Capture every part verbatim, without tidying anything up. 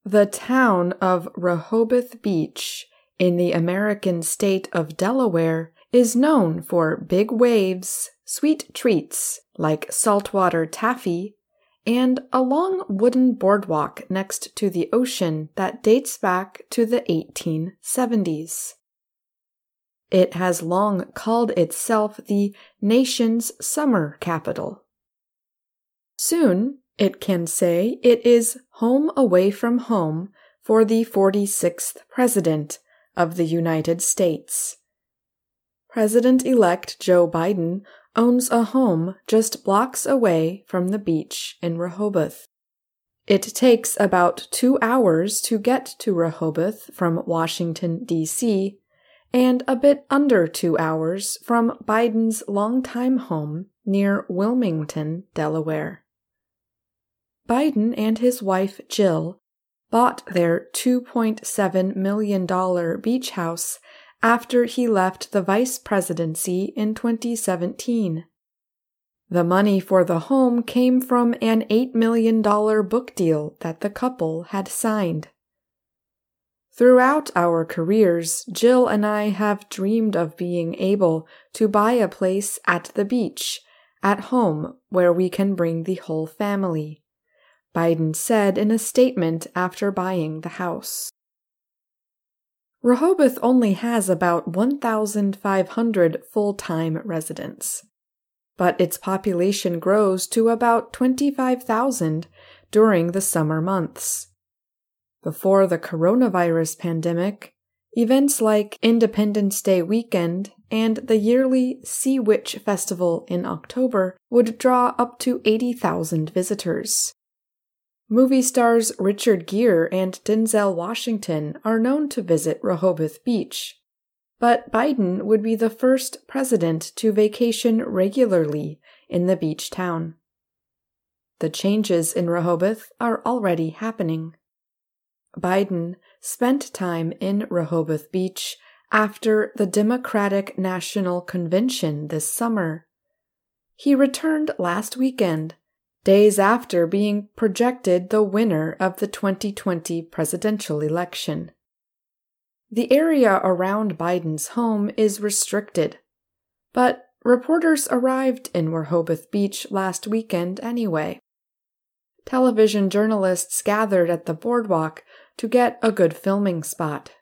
The town of Rehoboth Beach in the American state of Delaware is known for big waves, sweet treats like saltwater taffy, and a long wooden boardwalk next to the ocean that dates back to the eighteen seventies. It has long called itself the nation's summer capital. Soon, it can say it is home away from home for the forty-sixth President of the United States. President-elect Joe Biden owns a home just blocks away from the beach in Rehoboth. It takes about two hours to get to Rehoboth from Washington, D C, and a bit under two hours from Biden's longtime home near Wilmington, Delaware. Biden and his wife Jill bought their two point seven million dollars beach house after he left the vice presidency in twenty seventeen. The money for the home came from an eight million dollars book deal that the couple had signed. Throughout our careers, Jill and I have dreamed of being able to buy a place at the beach, at home, where we can bring the whole family, Biden said in a statement after buying the house. Rehoboth only has about one thousand five hundred full-time residents, but its population grows to about twenty-five thousand during the summer months. Before the coronavirus pandemic, events like Independence Day weekend and the yearly Sea Witch Festival in October would draw up to eighty thousand visitors. Movie stars Richard Gere and Denzel Washington are known to visit Rehoboth Beach, but Biden would be the first president to vacation regularly in the beach town. The changes in Rehoboth are already happening. Biden spent time in Rehoboth Beach after the Democratic National Convention this summer. He returned last weekend, days after being projected the winner of the twenty twenty presidential election. The area around Biden's home is restricted, but reporters arrived in Rehoboth Beach last weekend anyway. Television journalists gathered at the boardwalk to get a good filming spot.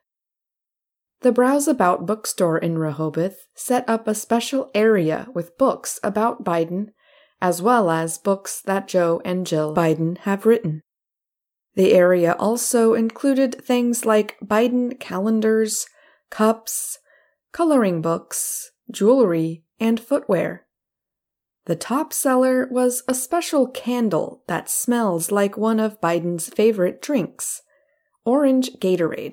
The Browse About bookstore in Rehoboth set up a special area with books about Biden, as well as books that Joe and Jill Biden have written. The area also included things like Biden calendars, cups, coloring books, jewelry, and footwear. The top seller was a special candle that smells like one of Biden's favorite drinks, orange Gatorade.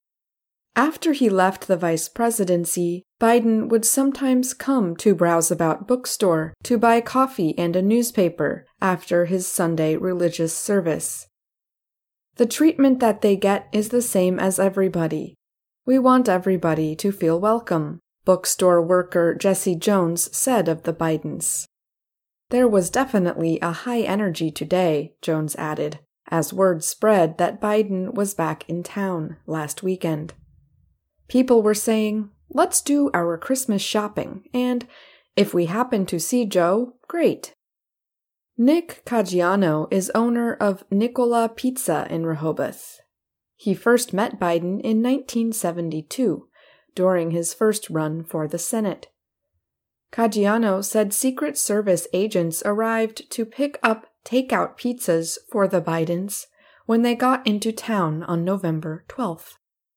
After he left the vice presidency, Biden would sometimes come to Browse About bookstore to buy coffee and a newspaper after his Sunday religious service. The treatment that they get is the same as everybody. We want everybody to feel welcome, bookstore worker Jesse Jones said of the Bidens. There was definitely a high energy today, Jones added, as word spread that Biden was back in town last weekend. People were saying, let's do our Christmas shopping, and if we happen to see Joe, great. Nick Caggiano is owner of Nicola Pizza in Rehoboth. He first met Biden in nineteen seventy-two, during his first run for the Senate. Caggiano said Secret Service agents arrived to pick up takeout pizzas for the Bidens when they got into town on November twelfth.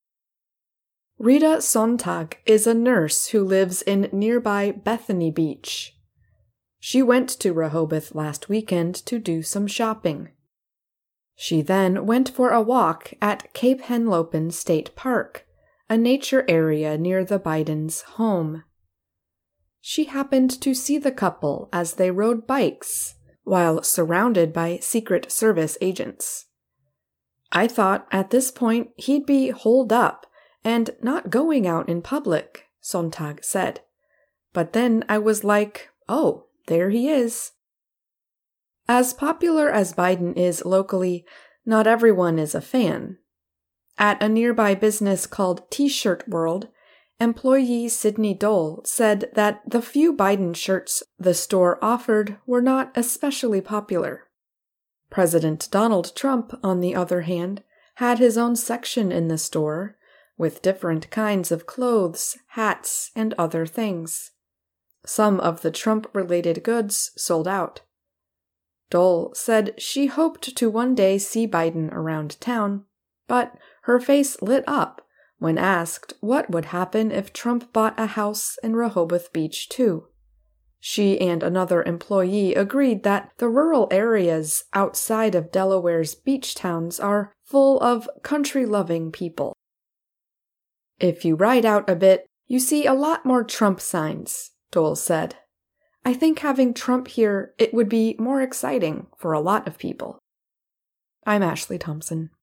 Rita Sontag is a nurse who lives in nearby Bethany Beach. She went to Rehoboth last weekend to do some shopping. She then went for a walk at Cape Henlopen State Park, a nature area near the Bidens' home. She happened to see the couple as they rode bikes while surrounded by Secret Service agents. I thought at this point he'd be holed up and not going out in public, Sontag said. But then I was like, oh, there he is. As popular as Biden is locally, not everyone is a fan. At a nearby business called T-Shirt World, employee Sydney Dole said that the few Biden shirts the store offered were not especially popular. President Donald Trump, on the other hand, had his own section in the store, with different kinds of clothes, hats, and other things. Some of the Trump-related goods sold out. Dole said she hoped to one day see Biden around town, but her face lit up when asked what would happen if Trump bought a house in Rehoboth Beach, too. She and another employee agreed that the rural areas outside of Delaware's beach towns are full of country-loving people. If you ride out a bit, you see a lot more Trump signs, Dole said. I think having Trump here, it would be more exciting for a lot of people. I'm Ashley Thompson.